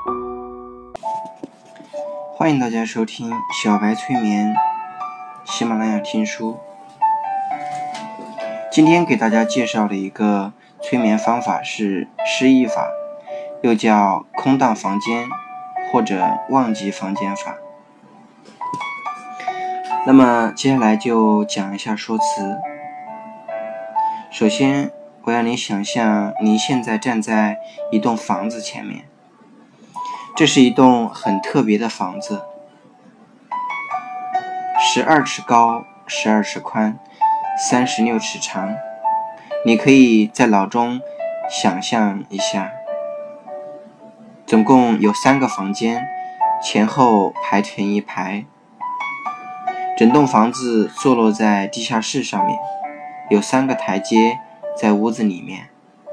欢迎大家收听小白催眠，喜马拉雅听书。今天给大家介绍的一个催眠方法是失忆法，又叫空荡房间或者忘记房间法。那么接下来就讲一下说辞。首先，我要你想象你现在站在一栋房子前面，这是一栋很特别的房子，12尺高，12尺宽，36尺长。你可以在脑中想象一下，总共有3个房间，前后排成一排。整栋房子坐落在地下室上面，有3个台阶在屋子里面。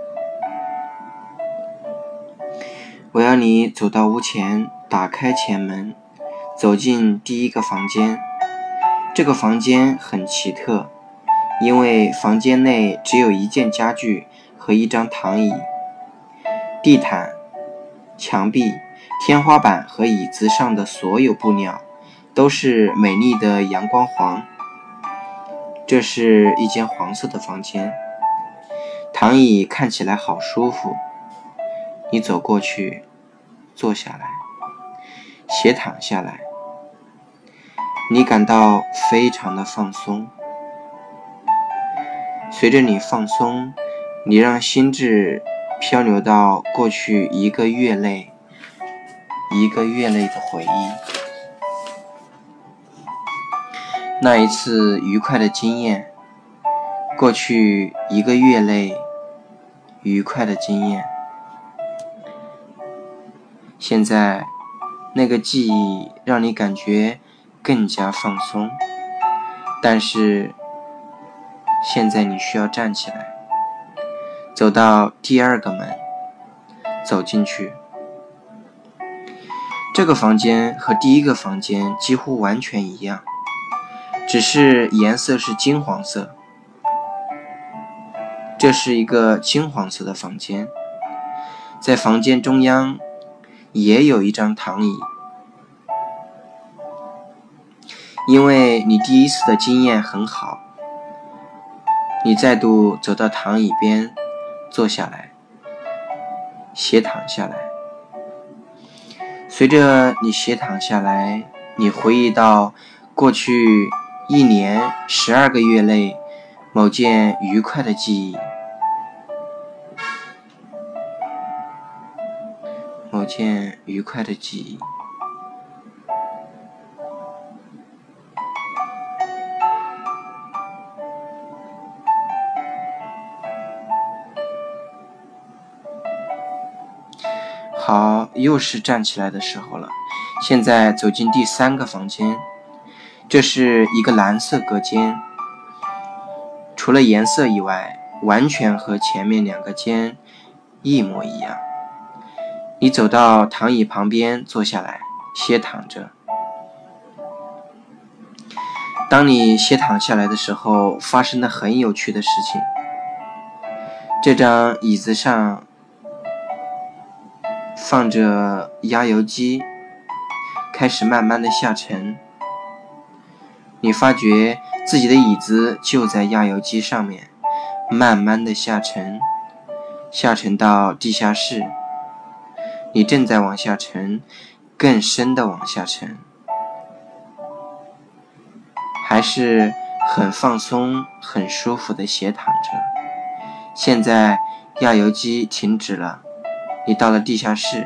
我要你走到屋前，打开前门，走进第1个房间。这个房间很奇特，因为房间内只有1件家具和1张躺椅，地毯、墙壁、天花板和椅子上的所有布料都是美丽的阳光黄。这是一间黄色的房间，躺椅看起来好舒服。你走过去，坐下来，斜躺下来，你感到非常的放松。随着你放松，你让心智漂流到过去1个月内的回忆。那一次愉快的经验，过去1个月内愉快的经验。现在那个记忆让你感觉更加放松，但是现在你需要站起来，走到第2个门，走进去。这个房间和第1个房间几乎完全一样，只是颜色是金黄色。这是一个金黄色的房间，在房间中央也有1张躺椅。因为你第1次的经验很好，你再度走到躺椅边，坐下来，斜躺下来。随着你斜躺下来，你回忆到过去1年12个月内某件愉快的记忆，某件愉快的记忆。好，又是站起来的时候了。现在走进第3个房间，这是一个蓝色隔间，除了颜色以外，完全和前面2个间一模一样。你走到躺椅旁边坐下来，斜躺着。当你斜躺下来的时候，发生了很有趣的事情。这张椅子上放着压油机，开始慢慢的下沉。你发觉自己的椅子就在压油机上面，慢慢的下沉，下沉到地下室。你正在往下沉，更深的往下沉，还是很放松很舒服的斜躺着。现在压油机停止了，你到了地下室。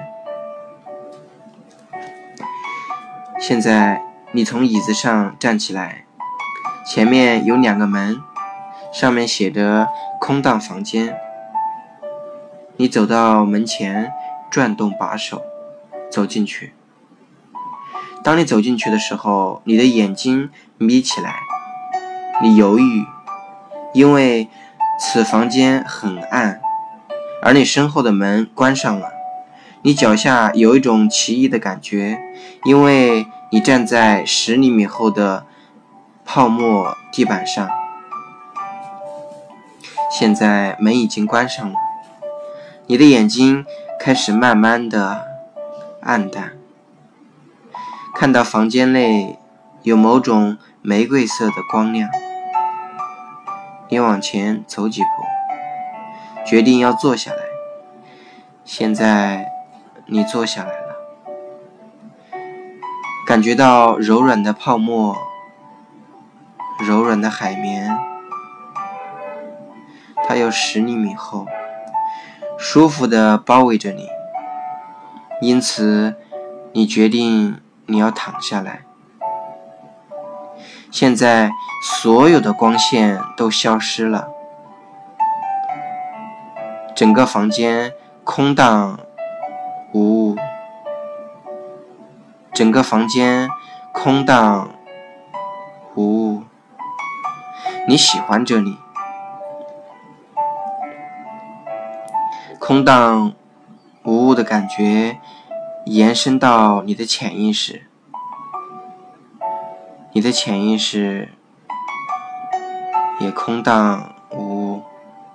现在你从椅子上站起来，前面有2个门，上面写着空荡房间。你走到门前，转动把手，走进去。当你走进去的时候，你的眼睛眯起来，你犹豫，因为此房间很暗，而你身后的门关上了。你脚下有一种奇异的感觉，因为你站在10厘米厚的泡沫地板上。现在门已经关上了，你的眼睛开始慢慢的暗淡。看到房间内有某种玫瑰色的光亮，你往前走几步，决定要坐下来。现在你坐下来了，感觉到柔软的泡沫，柔软的海绵，它有10厘米厚，舒服地包围着你，因此你决定你要躺下来。现在所有的光线都消失了，整个房间空荡无物，整个房间空荡无物。你喜欢这里，空荡无物的感觉延伸到你的潜意识，你的潜意识也空荡无物。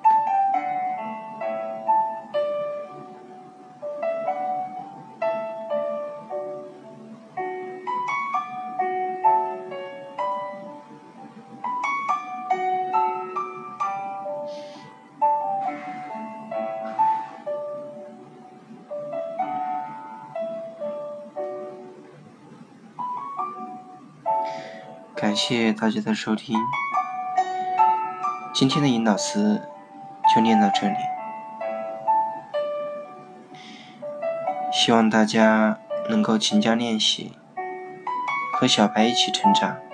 感谢大家的收听，今天的引导词就念到这里，希望大家能够勤加练习，和小白一起成长。